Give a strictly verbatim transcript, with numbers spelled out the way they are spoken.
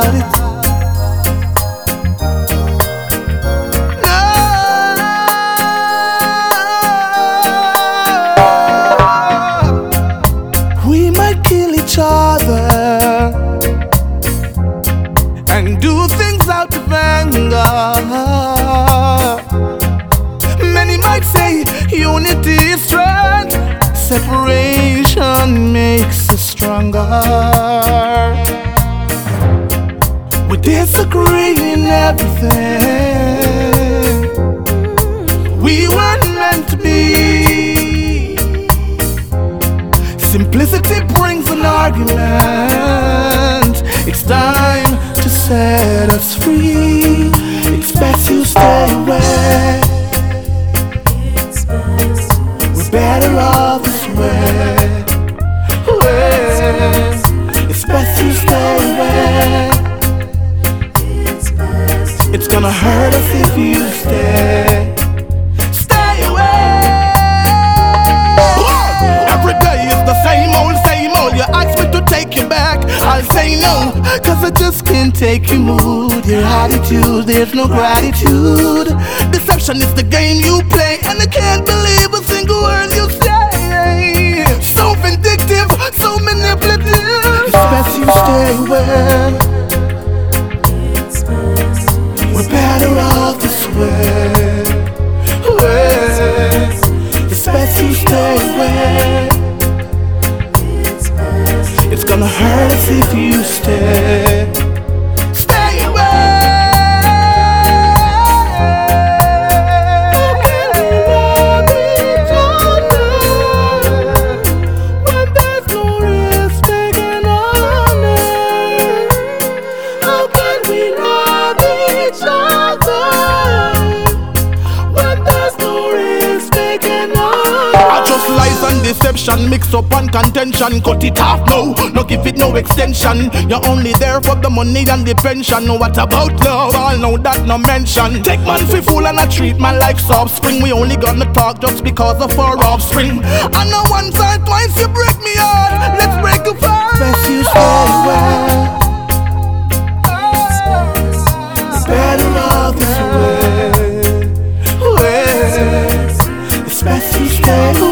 about it. No. We might kill each other and do things out of anger. Many might say unity is strength, separation makes us stronger. We disagree in everything. We weren't meant to be. Simplicity brings an argument. It's time to set us free. It's best you stay away. We're better off this way. It's best you stay away. It's gonna hurt us if you stay. Stay away. Every day is the same old, same old. You ask me to take you back, I'll say no, cause I just can't take your mood, your attitude, there's no gratitude. Deception is the game you play, and I can't believe a single word you say. So vindictive, so manipulative. It's best you stay away. We're better off this way. It's best you stay away. It's gonna hurt us if you stay. Stay away. How can we love each other when there's no risk taken on it? How can we love each other when there's no risk taken on it? I just lies and deception, mix up and contention. Cut it off now, no give it no extension. You're only there for the money and the pension. What about love? All know that no mention. Take man for fool and I treat man like soft spring. We only gonna talk just because of our offspring. I know once or twice you break me heart. Let's break apart. Best you stay away. Better off this way. It's best you stay away.